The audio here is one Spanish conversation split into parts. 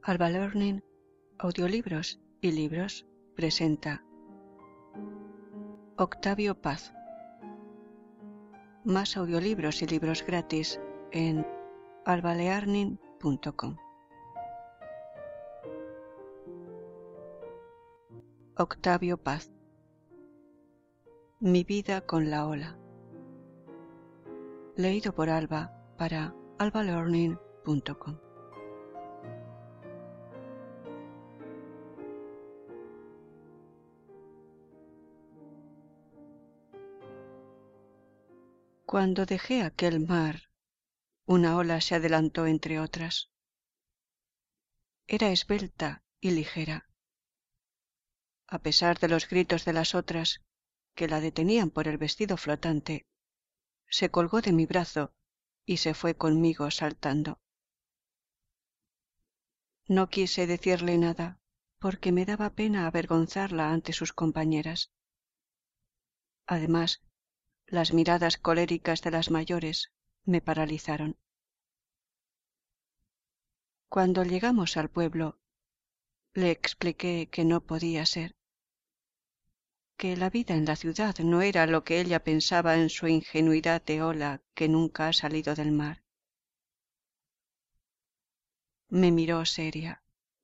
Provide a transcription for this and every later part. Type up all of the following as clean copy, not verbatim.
Alba Learning, Audiolibros y Libros presenta Octavio Paz. Más audiolibros y libros gratis en albalearning.com. Octavio Paz. Mi vida con la ola. Leído por Alba para albalearning.com. Cuando dejé aquel mar, una ola se adelantó entre otras. Era esbelta y ligera. A pesar de los gritos de las otras, que la detenían por el vestido flotante, se colgó de mi brazo y se fue conmigo saltando. No quise decirle nada, porque me daba pena avergonzarla ante sus compañeras. Además, las miradas coléricas de las mayores me paralizaron. Cuando llegamos al pueblo, le expliqué que no podía ser, que la vida en la ciudad no era lo que ella pensaba en su ingenuidad de ola que nunca ha salido del mar. Me miró seria.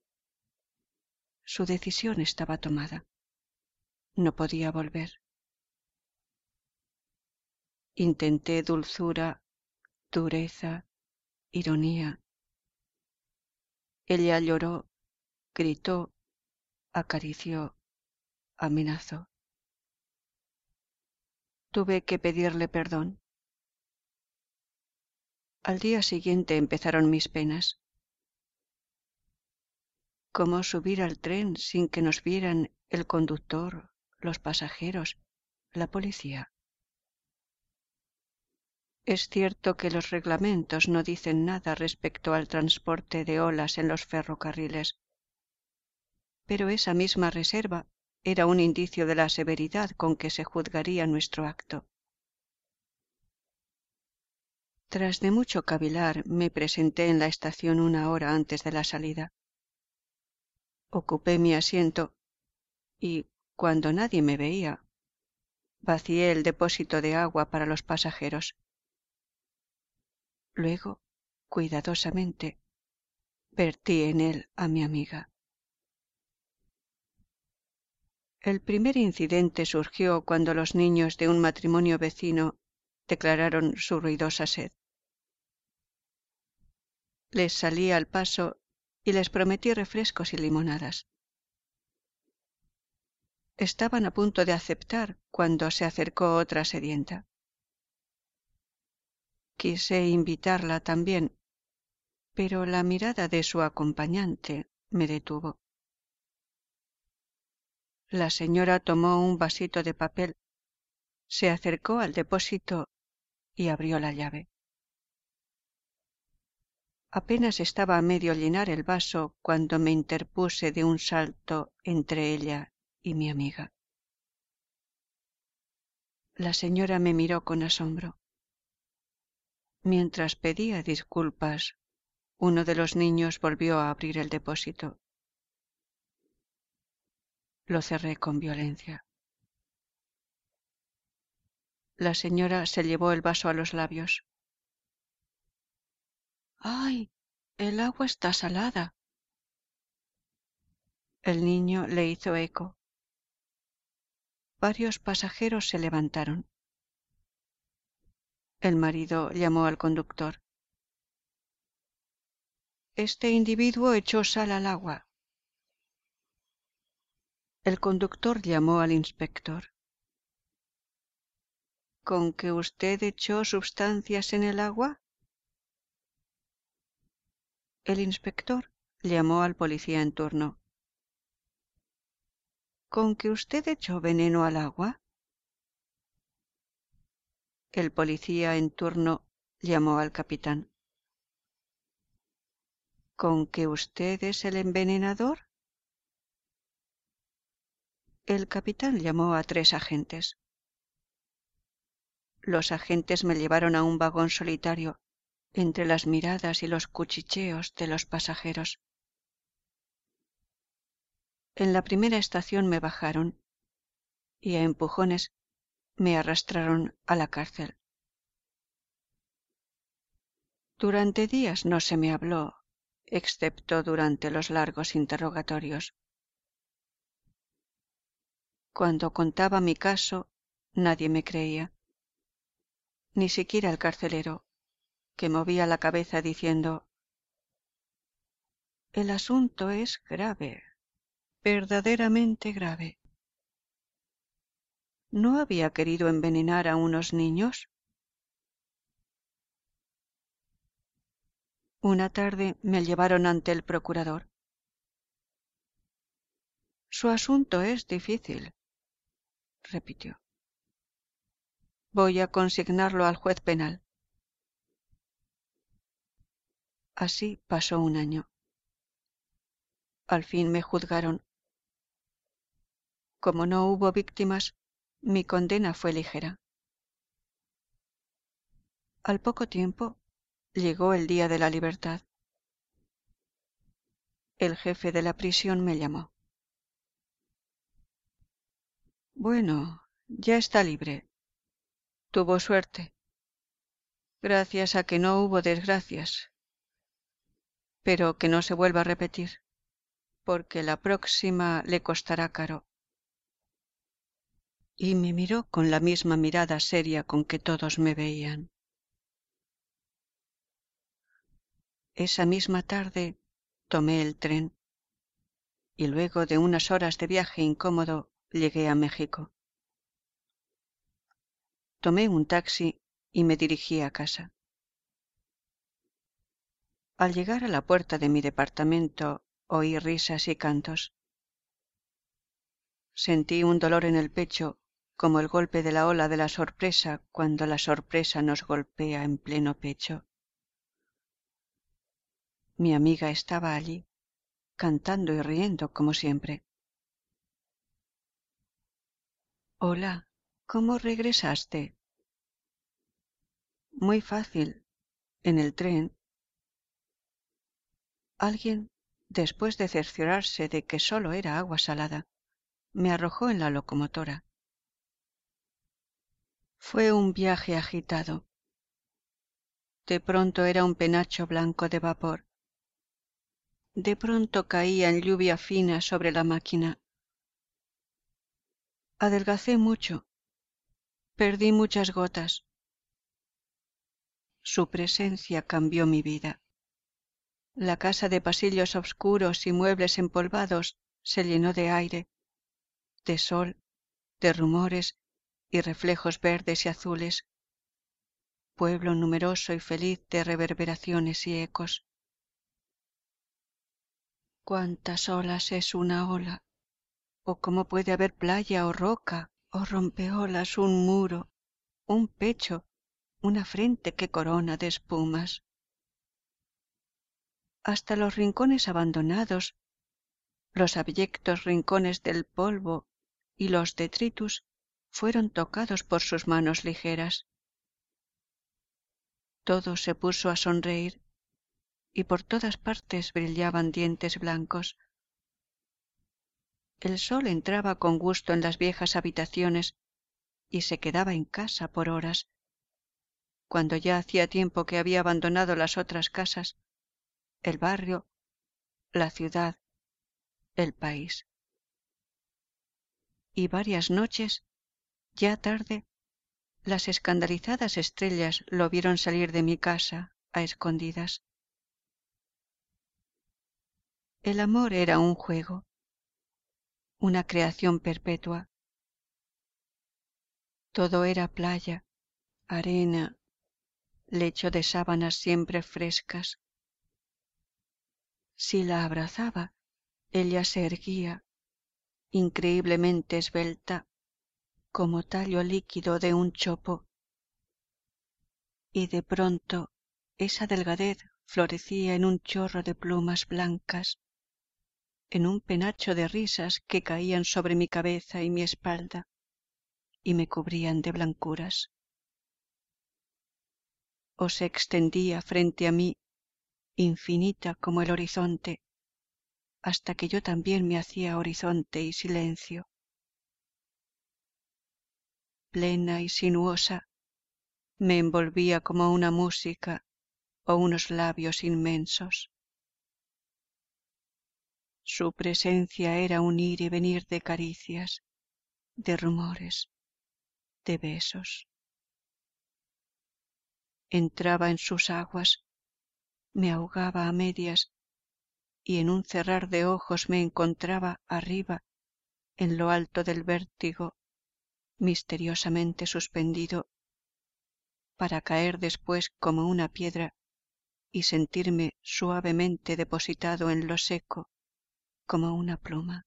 Su decisión estaba tomada. No podía volver. Intenté dulzura, dureza, ironía. Ella lloró, gritó, acarició, amenazó. Tuve que pedirle perdón. Al día siguiente empezaron mis penas. ¿Cómo subir al tren sin que nos vieran el conductor, los pasajeros, la policía? Es cierto que los reglamentos no dicen nada respecto al transporte de olas en los ferrocarriles, pero esa misma reserva era un indicio de la severidad con que se juzgaría nuestro acto. Tras de mucho cavilar, me presenté en la estación una hora antes de la salida. Ocupé mi asiento y, cuando nadie me veía, vacié el depósito de agua para los pasajeros. Luego, cuidadosamente, vertí en él a mi amiga. El primer incidente surgió cuando los niños de un matrimonio vecino declararon su ruidosa sed. Les salí al paso y les prometí refrescos y limonadas. Estaban a punto de aceptar cuando se acercó otra sedienta. Quise invitarla también, pero la mirada de su acompañante me detuvo. La señora tomó un vasito de papel, se acercó al depósito y abrió la llave. Apenas estaba a medio llenar el vaso cuando me interpuse de un salto entre ella y mi amiga. La señora me miró con asombro. Mientras pedía disculpas, uno de los niños volvió a abrir el depósito. Lo cerré con violencia. La señora se llevó el vaso a los labios. ¡Ay! El agua está salada. El niño le hizo eco. Varios pasajeros se levantaron. El marido llamó al conductor. Este individuo echó sal al agua. El conductor llamó al inspector. ¿Con que usted echó sustancias en el agua? El inspector llamó al policía en turno. ¿Con que usted echó veneno al agua? El policía en turno llamó al capitán. ¿Con que usted es el envenenador? El capitán llamó a 3 agentes. Los agentes me llevaron a un vagón solitario, entre las miradas y los cuchicheos de los pasajeros. En la primera estación me bajaron y a empujones me arrastraron a la cárcel. Durante días no se me habló, excepto durante los largos interrogatorios. Cuando contaba mi caso, nadie me creía, ni siquiera el carcelero, que movía la cabeza diciendo: «El asunto es grave, verdaderamente grave». ¿No había querido envenenar a unos niños? Una tarde me llevaron ante el procurador. «Su asunto es difícil», repitió. «Voy a consignarlo al juez penal». Así pasó un año. Al fin me juzgaron. Como no hubo víctimas, mi condena fue ligera. Al poco tiempo llegó el día de la libertad. El jefe de la prisión me llamó. «Bueno, ya está libre. Tuvo suerte, gracias a que no hubo desgracias. Pero que no se vuelva a repetir, porque la próxima le costará caro». Y me miró con la misma mirada seria con que todos me veían. Esa misma tarde tomé el tren y luego de unas horas de viaje incómodo llegué a México. Tomé un taxi y me dirigí a casa. Al llegar a la puerta de mi departamento oí risas y cantos. Sentí un dolor en el pecho, como el golpe de la ola de la sorpresa cuando la sorpresa nos golpea en pleno pecho. Mi amiga estaba allí, cantando y riendo como siempre. «Hola, ¿cómo regresaste?» «Muy fácil, en el tren». Alguien, después de cerciorarse de que solo era agua salada, me arrojó en la locomotora. Fue un viaje agitado. De pronto era un penacho blanco de vapor. De pronto caía en lluvia fina sobre la máquina. Adelgacé mucho. Perdí muchas gotas. Su presencia cambió mi vida. La casa de pasillos oscuros y muebles empolvados se llenó de aire, de sol, de rumores y reflejos verdes y azules. Pueblo numeroso y feliz de reverberaciones y ecos. ¿Cuántas olas es una ola? ¿O cómo puede haber playa o roca o rompeolas, un muro, un pecho, una frente que corona de espumas? Hasta los rincones abandonados, los abyectos rincones del polvo y los detritus fueron tocados por sus manos ligeras. Todo se puso a sonreír y por todas partes brillaban dientes blancos. El sol entraba con gusto en las viejas habitaciones y se quedaba en casa por horas. Cuando ya hacía tiempo que había abandonado las otras casas, el barrio, la ciudad, el país. Y varias noches, ya tarde, las escandalizadas estrellas lo vieron salir de mi casa a escondidas. El amor era un juego, una creación perpetua. Todo era playa, arena, lecho de sábanas siempre frescas. Si la abrazaba, ella se erguía, increíblemente esbelta, como tallo líquido de un chopo. Y de pronto esa delgadez florecía en un chorro de plumas blancas, en un penacho de risas que caían sobre mi cabeza y mi espalda y me cubrían de blancuras. O se extendía frente a mí, infinita como el horizonte, hasta que yo también me hacía horizonte y silencio. Plena y sinuosa, me envolvía como una música o unos labios inmensos. Su presencia era un ir y venir de caricias, de rumores, de besos. Entraba en sus aguas, me ahogaba a medias y en un cerrar de ojos me encontraba arriba, en lo alto del vértigo, misteriosamente suspendido, para caer después como una piedra y sentirme suavemente depositado en lo seco como una pluma.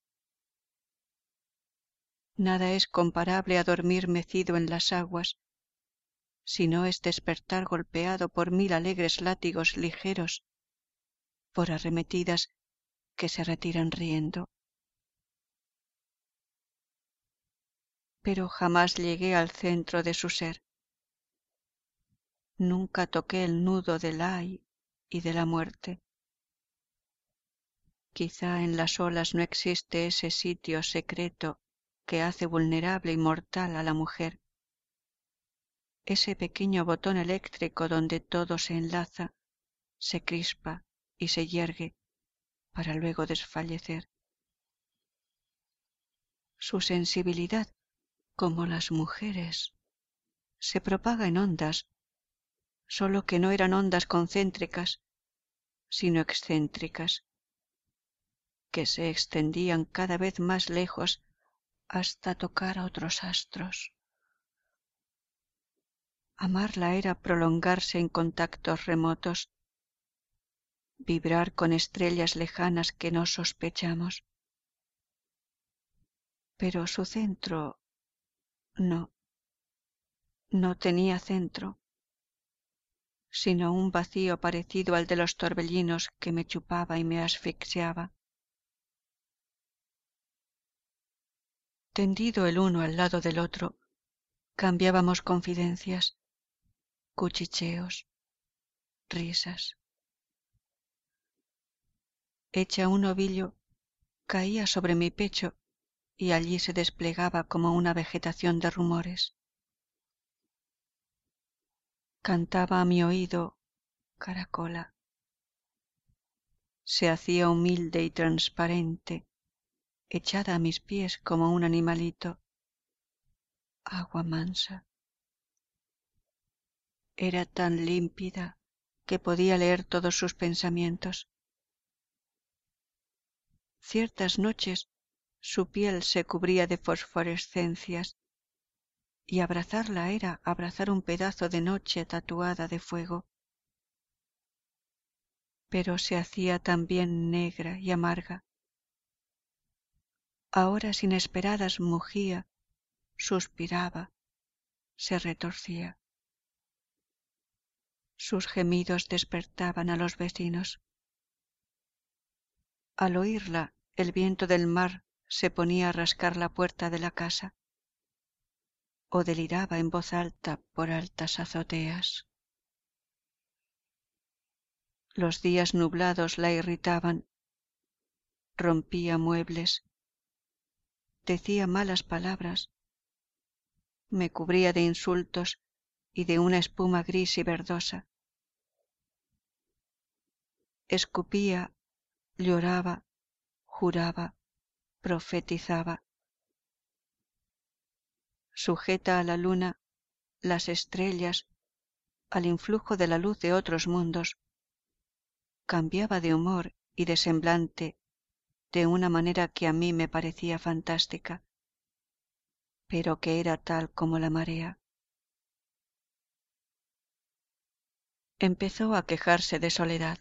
Nada es comparable a dormir mecido en las aguas, sino es despertar golpeado por 1000 alegres látigos ligeros, por arremetidas que se retiran riendo. Pero jamás llegué al centro de su ser. Nunca toqué el nudo del ay y de la muerte. Quizá en las olas no existe ese sitio secreto que hace vulnerable y mortal a la mujer, ese pequeño botón eléctrico donde todo se enlaza, se crispa y se yergue para luego desfallecer. Su sensibilidad, como las mujeres, se propaga en ondas, solo que no eran ondas concéntricas, sino excéntricas, que se extendían cada vez más lejos hasta tocar a otros astros. Amarla era prolongarse en contactos remotos, vibrar con estrellas lejanas que no sospechamos. Pero su centro no tenía centro, sino un vacío parecido al de los torbellinos que me chupaba y me asfixiaba. Tendido el uno al lado del otro, cambiábamos confidencias, cuchicheos, risas. Hecha un ovillo, caía sobre mi pecho y allí se desplegaba como una vegetación de rumores. Cantaba a mi oído, caracola. Se hacía humilde y transparente, echada a mis pies como un animalito. Agua mansa. Era tan límpida que podía leer todos sus pensamientos. Ciertas noches su piel se cubría de fosforescencias y abrazarla era abrazar un pedazo de noche tatuada de fuego. Pero se hacía también negra y amarga. A horas inesperadas mugía, suspiraba, se retorcía. Sus gemidos despertaban a los vecinos. Al oírla, el viento del mar se ponía a rascar la puerta de la casa o deliraba en voz alta por altas azoteas. Los días nublados la irritaban, rompía muebles, decía malas palabras, me cubría de insultos y de una espuma gris y verdosa. Escupía, lloraba, juraba, profetizaba. Sujeta a la luna, las estrellas, al influjo de la luz de otros mundos, cambiaba de humor y de semblante de una manera que a mí me parecía fantástica, pero que era tal como la marea. Empezó a quejarse de soledad.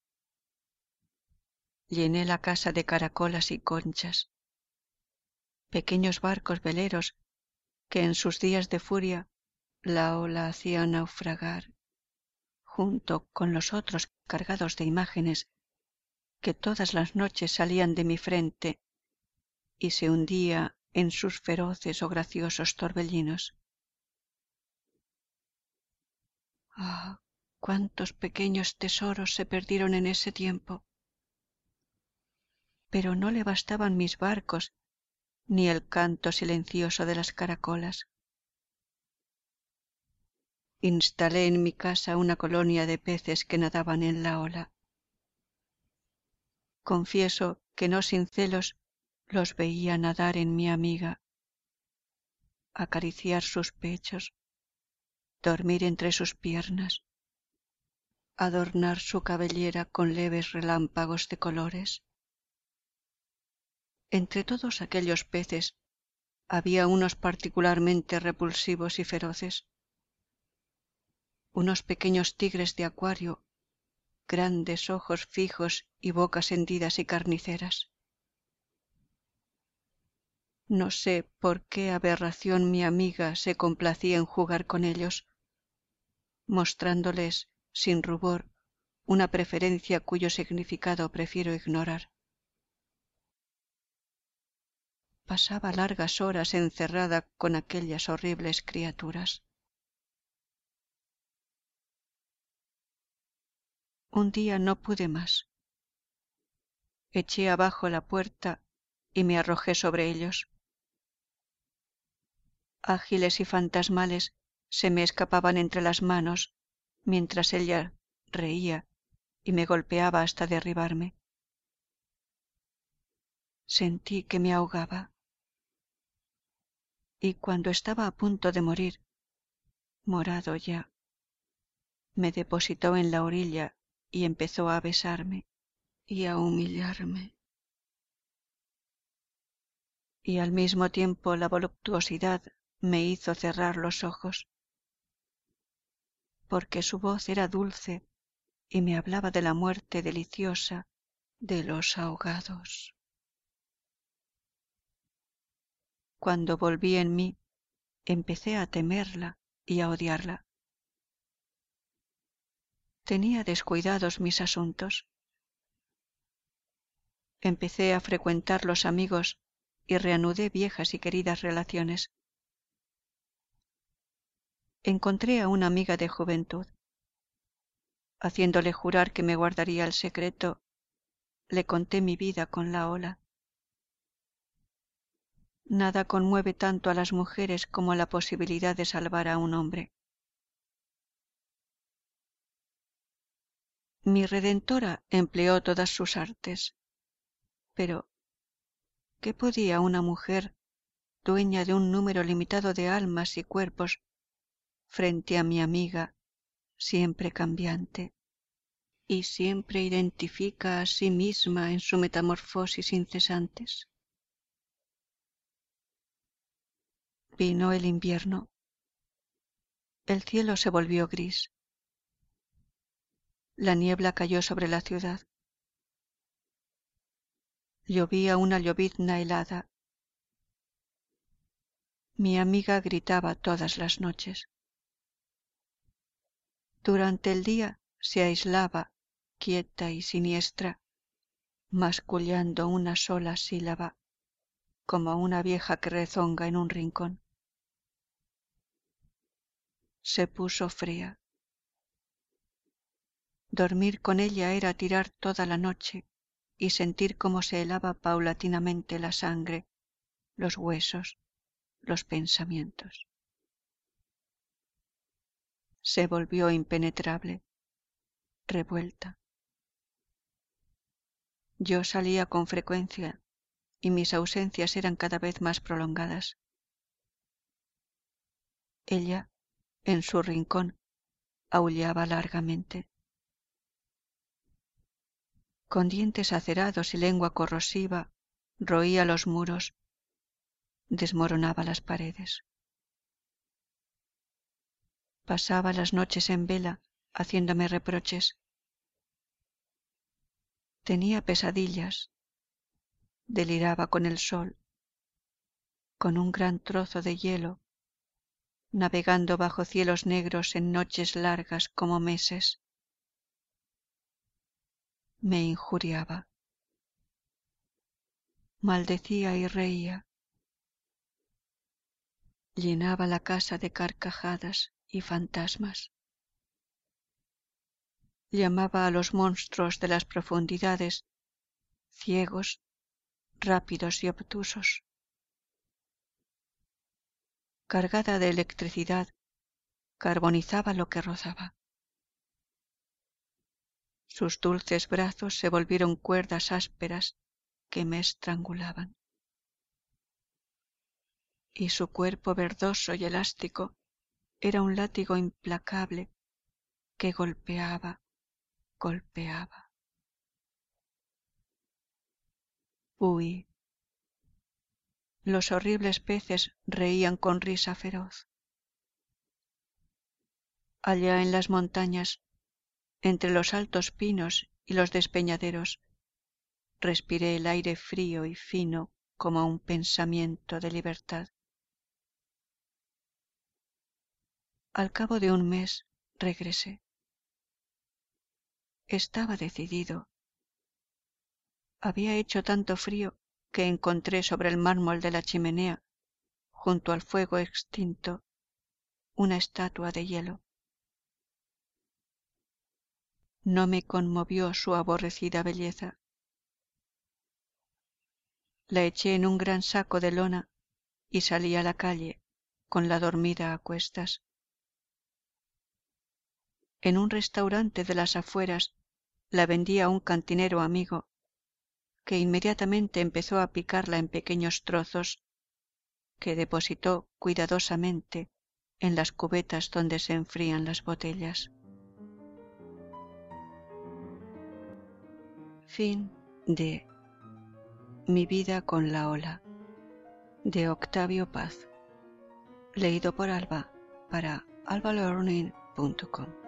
Llené la casa de caracolas y conchas, pequeños barcos veleros que en sus días de furia la ola hacía naufragar, junto con los otros cargados de imágenes que todas las noches salían de mi frente y se hundía en sus feroces o graciosos torbellinos. Ah, cuántos pequeños tesoros se perdieron en ese tiempo. pero no le bastaban mis barcos ni el canto silencioso de las caracolas. Instalé en mi casa una colonia de peces que nadaban en la ola. Confieso que no sin celos los veía nadar en mi amiga, acariciar sus pechos, dormir entre sus piernas, adornar su cabellera con leves relámpagos de colores. Entre todos aquellos peces había unos particularmente repulsivos y feroces, unos pequeños tigres de acuario, grandes ojos fijos y bocas hendidas y carniceras. No sé por qué aberración mi amiga se complacía en jugar con ellos, mostrándoles, sin rubor, una preferencia cuyo significado prefiero ignorar. Pasaba largas horas encerrada con aquellas horribles criaturas. Un día no pude más. Eché abajo la puerta y me arrojé sobre ellos. Ágiles y fantasmales se me escapaban entre las manos mientras ella reía y me golpeaba hasta derribarme. Sentí que me ahogaba y cuando estaba a punto de morir, morado ya, me depositó en la orilla y empezó a besarme y a humillarme. Y al mismo tiempo la voluptuosidad me hizo cerrar los ojos, porque su voz era dulce y me hablaba de la muerte deliciosa de los ahogados. Cuando volví en mí, empecé a temerla y a odiarla. Tenía descuidados mis asuntos. Empecé a frecuentar los amigos y reanudé viejas y queridas relaciones. Encontré a una amiga de juventud. Haciéndole jurar que me guardaría el secreto, le conté mi vida con la ola. Nada conmueve tanto a las mujeres como la posibilidad de salvar a un hombre. Mi redentora empleó todas sus artes, pero ¿qué podía una mujer, dueña de un número limitado de almas y cuerpos, frente a mi amiga, siempre cambiante, y siempre identifica a sí misma en su metamorfosis incesantes? Vino el invierno. El cielo se volvió gris. La niebla cayó sobre la ciudad. Llovía una llovizna helada. Mi amiga gritaba todas las noches. Durante el día se aislaba, quieta y siniestra, mascullando una sola sílaba, como una vieja que rezonga en un rincón. Se puso fría. Dormir con ella era tirar toda la noche y sentir cómo se helaba paulatinamente la sangre, los huesos, los pensamientos. Se volvió impenetrable, revuelta. Yo salía con frecuencia y mis ausencias eran cada vez más prolongadas. Ella, en su rincón, aullaba largamente. Con dientes acerados y lengua corrosiva, roía los muros, desmoronaba las paredes. Pasaba las noches en vela, haciéndome reproches. Tenía pesadillas, deliraba con el sol, con un gran trozo de hielo, navegando bajo cielos negros en noches largas como meses. Me injuriaba. Maldecía y reía. Llenaba la casa de carcajadas y fantasmas. Llamaba a los monstruos de las profundidades, ciegos, rápidos y obtusos. Cargada de electricidad, carbonizaba lo que rozaba. Sus dulces brazos se volvieron cuerdas ásperas que me estrangulaban. Y su cuerpo verdoso y elástico era un látigo implacable que golpeaba. Huí. Los horribles peces reían con risa feroz. Allá en las montañas, entre los altos pinos y los despeñaderos, respiré el aire frío y fino como un pensamiento de libertad. Al cabo de un mes regresé. Estaba decidido. Había hecho tanto frío que encontré sobre el mármol de la chimenea, junto al fuego extinto, una estatua de hielo. No me conmovió su aborrecida belleza. La eché en un gran saco de lona y salí a la calle con la dormida a cuestas. En un restaurante de las afueras la vendí a un cantinero amigo, que inmediatamente empezó a picarla en pequeños trozos que depositó cuidadosamente en las cubetas donde se enfrían las botellas. Fin de Mi vida con la ola, de Octavio Paz, leído por Alba para albalearning.com.